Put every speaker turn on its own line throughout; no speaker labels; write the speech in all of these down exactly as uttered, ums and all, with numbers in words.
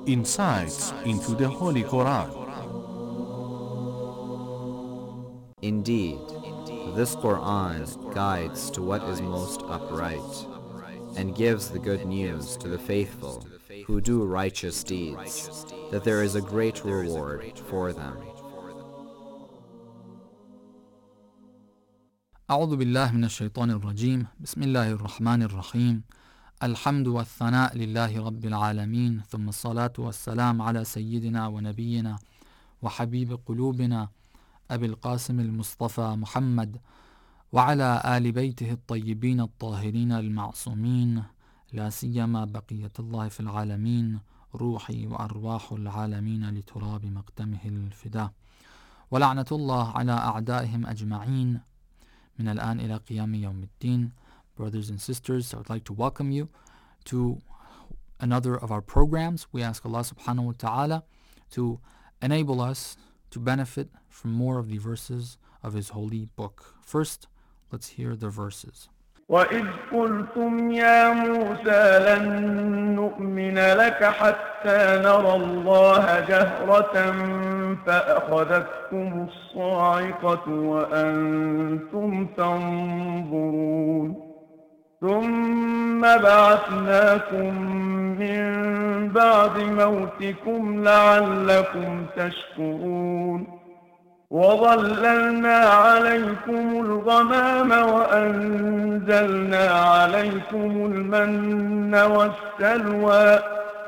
insights into the Holy Quran.
Indeed, this Quran guides to what is most upright and gives the good news to the faithful who do righteous deeds, that there is a great reward for them.
أعوذ بالله من الشيطان الرجيم بسم الله الرحمن الرحيم الحمد والثناء لله رب العالمين ثم الصلاة والسلام على سيدنا ونبينا وحبيب قلوبنا أبي القاسم المصطفى محمد وعلى آل بيته الطيبين الطاهرين المعصومين لا سيما بقية الله في العالمين روحي وأرواح العالمين لتراب مقدمه الفداء ولعنة الله على أعدائهم أجمعين من الآن إلى قيام يوم الدين. Brothers and sisters, I would like to welcome you to another of our programs. We ask Allah subhanahu wa ta'ala to enable us to benefit from more of the verses of His holy book. First, let's hear the verses.
وَإِذْ قُلْتُمْ يَا مُوسَى لَن نُّؤْمِنَ لَكَ حَتَّى نَرَى اللَّهَ جَهْرَةً فَأَخَذَتْكُمُ الصَّاعِقَةُ وَأَنْتُمْ تَنظُرُونَ ثُمَّ بَعَثْنَاكُم مِّن بَعْدِ مَوْتِكُمْ لَعَلَّكُمْ تَشْكُرُونَ وَظَلَّلْنَا عَلَيْكُمُ الْغَمَامَ وَأَنزَلْنَا عَلَيْكُمُ الْمَنَّ وَالسَّلْوَىٰ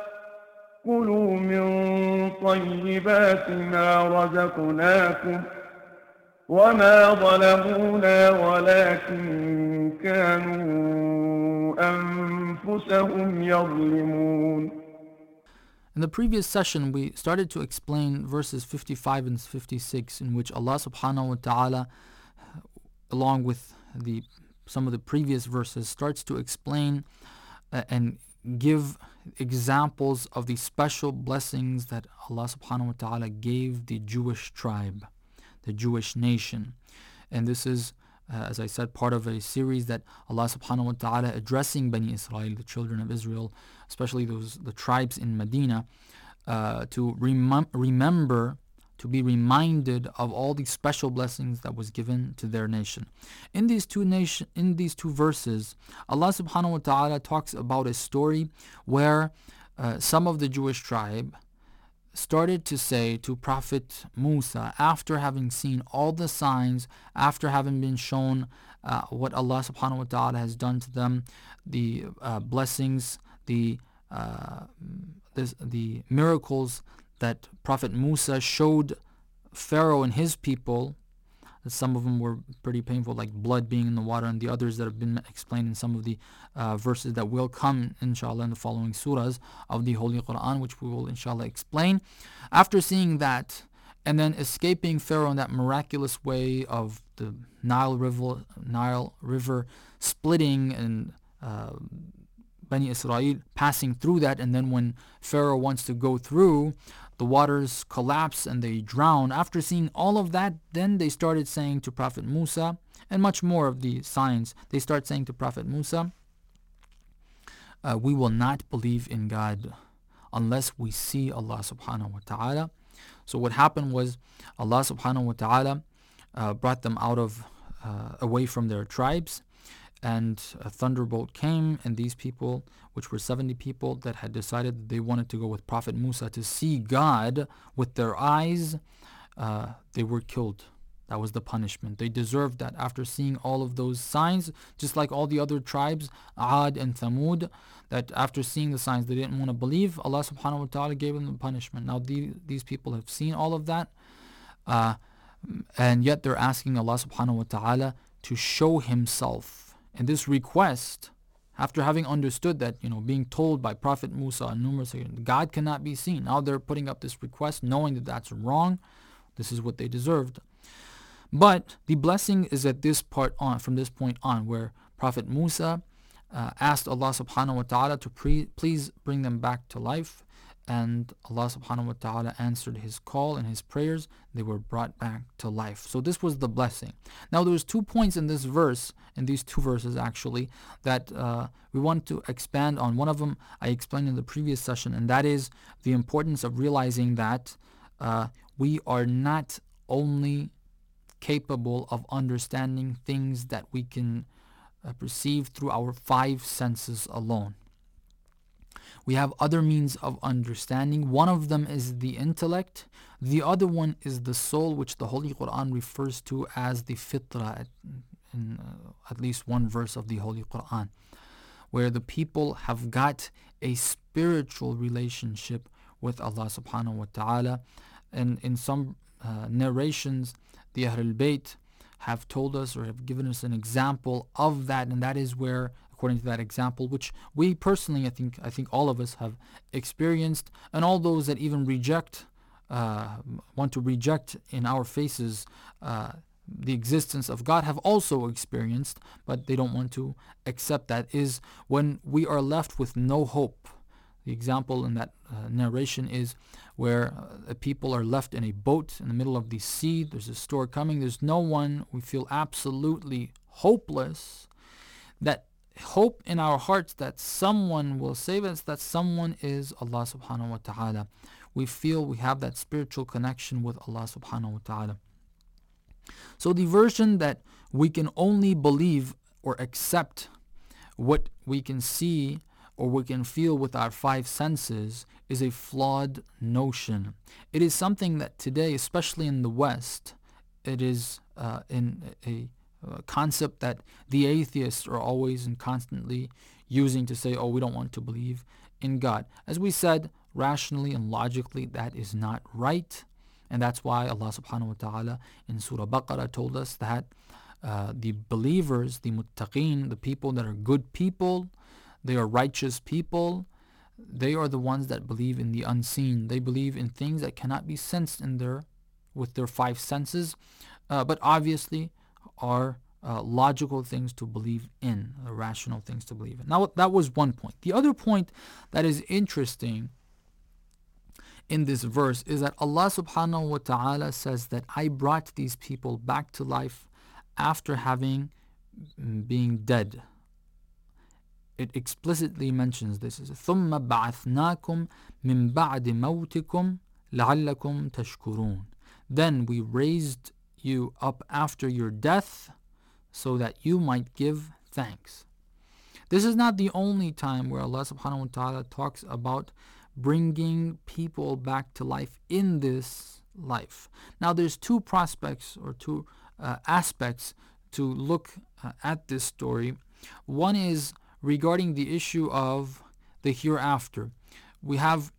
كُلُوا مِن طَيِّبَاتِ مَا رَزَقْنَاكُمْ وَمَا ظَلَمُونَا وَلَكِن كَانُوا أَنفُسَهُمْ يَظْلِمُونَ.
In the previous session, we started to explain verses fifty-five and fifty-six, in which Allah subhanahu wa ta'ala, along with the some of the previous verses, starts to explain uh, and give examples of the special blessings that Allah subhanahu wa ta'ala gave the Jewish tribe, the Jewish nation. And this is, uh, as I said, part of a series that Allah subhanahu wa ta'ala addressing Bani Israel, the children of Israel, especially those the tribes in Medina, uh, to rem- remember, to be reminded of all the special blessings that was given to their nation. In these two nation, in these two verses, Allah subhanahu wa ta'ala talks about a story where uh, some of the Jewish tribe started to say to Prophet Musa, after having seen all the signs, after having been shown uh, what Allah subhanahu wa ta'ala has done to them, the uh, blessings, the uh, this, the miracles that Prophet Musa showed Pharaoh and his people. Some of them were pretty painful, like blood being in the water, and the others that have been explained in some of the uh, verses that will come, inshallah, in the following surahs of the Holy Quran, which we will, inshallah, explain. After seeing that, and then escaping Pharaoh in that miraculous way of the Nile River, Nile River splitting and uh, Bani Israel passing through that, and then when Pharaoh wants to go through, the waters collapse and they drown. After seeing all of that, then they started saying to Prophet Musa, and much more of the signs, they start saying to Prophet Musa, uh, we will not believe in God unless we see Allah subhanahu wa ta'ala. So what happened was Allah subhanahu wa ta'ala uh, brought them out of, uh, away from their tribes, and a thunderbolt came, and these people, which were seventy people that had decided that they wanted to go with Prophet Musa to see God with their eyes, uh, they were killed. That was the punishment. They deserved that after seeing all of those signs, just like all the other tribes, Ad and Thamud, that after seeing the signs they didn't want to believe. Allah subhanahu wa ta'ala gave them the punishment. Now the, these people have seen all of that, uh, and yet they're asking Allah subhanahu wa ta'ala to show Himself. And this request, after having understood that, you know, being told by Prophet Musa on numerous occasions, God cannot be seen. Now they're putting up this request knowing that that's wrong. This is what they deserved. But the blessing is at this part on, from this point on, where Prophet Musa uh, asked Allah subhanahu wa ta'ala to pre- please bring them back to life. and Allah subhanahu wa ta'ala answered his call and his prayers. They were brought back to life. So this was the blessing. Now there's two points in this verse, in these two verses actually, that uh, we want to expand on. One of them I explained in the previous session, and that is the importance of realizing that uh, we are not only capable of understanding things that we can uh, perceive through our five senses alone. We have other means of understanding. One of them is the intellect. The other one is the soul, which the Holy Quran refers to as the fitra in uh, at least one verse of the Holy Quran, where the people have got a spiritual relationship with Allah subhanahu wa ta'ala. And in some uh, narrations, the Ahlul Bayt have told us or have given us an example of that, and that is where, according to that example, which we personally, I think, I think all of us have experienced, and all those that even reject, uh, want to reject in our faces uh, the existence of God have also experienced, but they don't want to accept that, is when we are left with no hope. The example in that uh, narration is where uh, people are left in a boat in the middle of the sea. There's a storm coming. There's no one. We feel absolutely hopeless. That hope in our hearts that someone will save us, that someone is Allah subhanahu wa ta'ala. We feel we have that spiritual connection with Allah subhanahu wa ta'ala. So the version that we can only believe or accept what we can see or we can feel with our five senses is a flawed notion. It is something that today, especially in the West, it is uh, in a, a concept that the atheists are always and constantly using to say, oh, we don't want to believe in God. As we said, rationally and logically, that is not right. And that's why Allah subhanahu wa ta'ala in Surah Baqarah told us that uh, the believers, the muttaqeen, the people that are good people, they are righteous people, they are the ones that believe in the unseen. They believe in things that cannot be sensed in their, with their five senses, uh, but obviously are uh, logical things to believe in, uh, rational things to believe in. Now that was one point. The other point that is interesting in this verse is that Allah subhanahu wa ta'ala says that I brought these people back to life after having being dead. It explicitly mentions this. ثُمَّ بَعَثْنَاكُمْ مِنْ بَعْدِ مَوْتِكُمْ لَعَلَّكُمْ تَشْكُرُونَ. Then we raised you up after your death so that you might give thanks. This is not the only time where Allah subhanahu wa ta'ala talks about bringing people back to life in this life. Now there's two prospects or two uh, aspects to look uh, at this story. One is regarding the issue of the hereafter. We have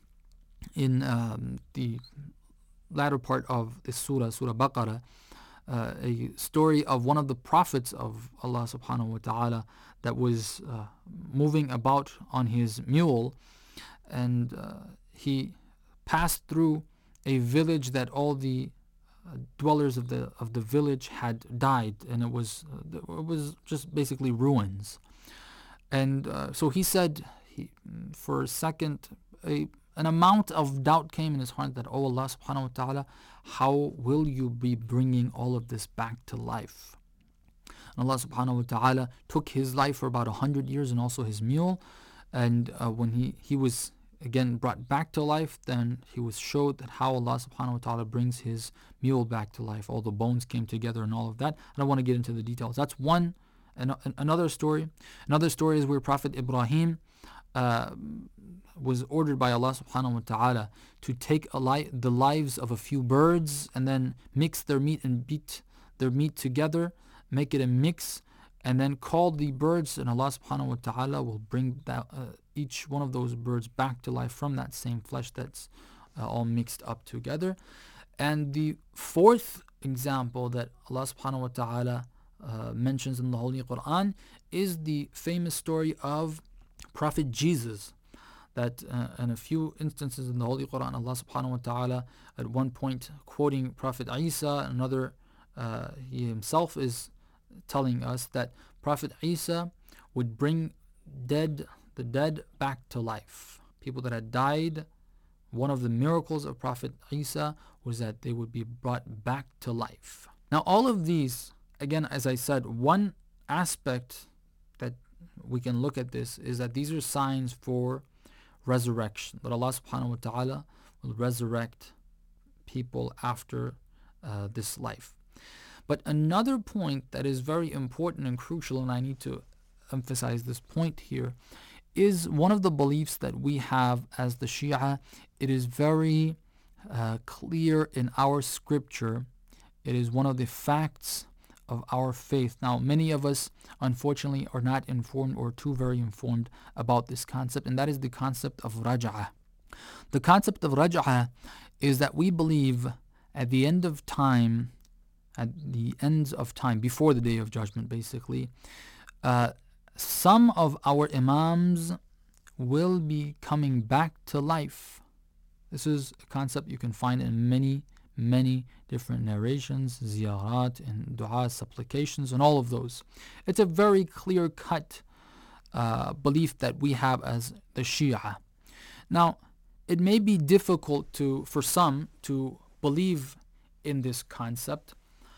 in um, the latter part of this surah, Surah Baqarah, uh, a story of one of the prophets of Allah subhanahu wa ta'ala that was uh, moving about on his mule, and uh, he passed through a village that all the uh, dwellers of the of the village had died, and it was uh, it was just basically ruins. And uh, so he said, he, for a second, a, an amount of doubt came in his heart that, oh Allah subhanahu wa ta'ala, how will you be bringing all of this back to life? And Allah subhanahu wa ta'ala took his life for about a hundred years and also his mule. And uh, when he, he was again brought back to life, then he was showed that how Allah subhanahu wa ta'ala brings his mule back to life. All the bones came together and all of that. I don't want to get into the details. That's one. An, another story. Another story is where Prophet Ibrahim uh, was ordered by Allah subhanahu wa ta'ala to take a li- the lives of a few birds and then mix their meat and beat their meat together, make it a mix, and then call the birds, and Allah subhanahu wa ta'ala will bring that, uh, each one of those birds back to life from that same flesh that's uh, all mixed up together. And the fourth example that Allah subhanahu wa ta'ala uh, mentions in the Holy Quran is the famous story of Prophet Jesus, that uh, in a few instances in the Holy Quran, Allah subhanahu wa ta'ala at one point quoting Prophet Isa, another uh, he himself is telling us that Prophet Isa would bring dead the dead back to life. People that had died one of the miracles of Prophet Isa was that they would be brought back to life. Now all of these, again, as I said, one aspect that we can look at this is that these are signs for resurrection, that Allah subhanahu wa ta'ala will resurrect people after uh, this life. But another point that is very important and crucial, and I need to emphasize this point here, is one of the beliefs that we have as the Shia. It is very uh, clear in our scripture. It is one of the facts of our faith. Now, many of us, unfortunately, are not informed or too very informed about this concept, and that is the concept of raj'ah. The concept of raj'ah is that we believe at the end of time, at the ends of time, before the Day of Judgment, basically, uh, some of our imams will be coming back to life. This is a concept you can find in many, many different narrations, ziyarat, and dua, supplications, and all of those. It's a very clear-cut uh, belief that we have as the Shia. Now, it may be difficult to for some to believe in this concept,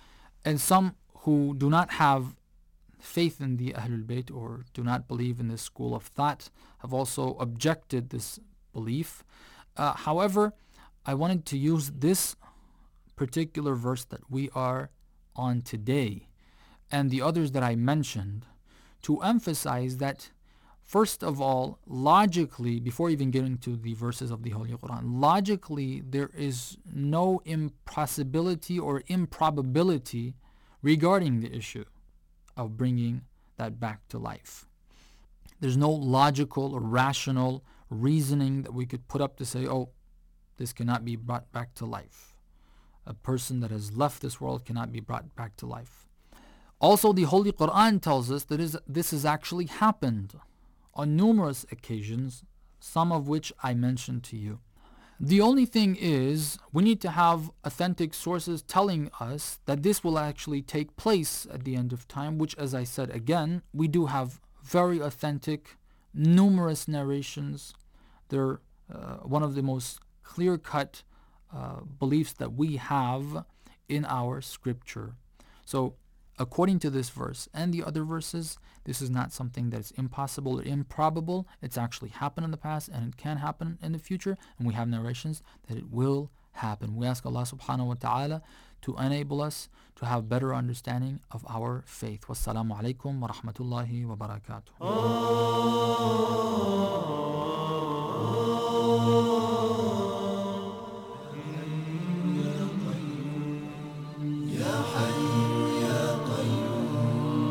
and some who do not have faith in the Ahlul Bayt or do not believe in this school of thought have also objected this belief. Uh, however, I wanted to use this particular verse that we are on today and the others that I mentioned to emphasize that, first of all, logically, before even getting to the verses of the Holy Quran, logically there is no impossibility or improbability regarding the issue of bringing that back to life. There's no logical or rational reasoning that we could put up to say, oh, this cannot be brought back to life. A person that has left this world cannot be brought back to life. Also, the Holy Quran tells us that is, this has actually happened on numerous occasions, some of which I mentioned to you. The only thing is, we need to have authentic sources telling us that this will actually take place at the end of time, which, as I said again, we do have very authentic, numerous narrations. They're uh, one of the most clear-cut uh, beliefs that we have in our scripture. So, according to this verse and the other verses, this is not something that's impossible or improbable. It's actually happened in the past and it can happen in the future, and we have narrations that it will happen. We ask Allah subhanahu wa ta'ala to enable us to have better understanding of our faith. Wassalamu alaikum wa rahmatullahi wa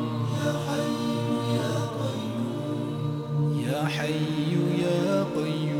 barakatuh.
حي يا قيوم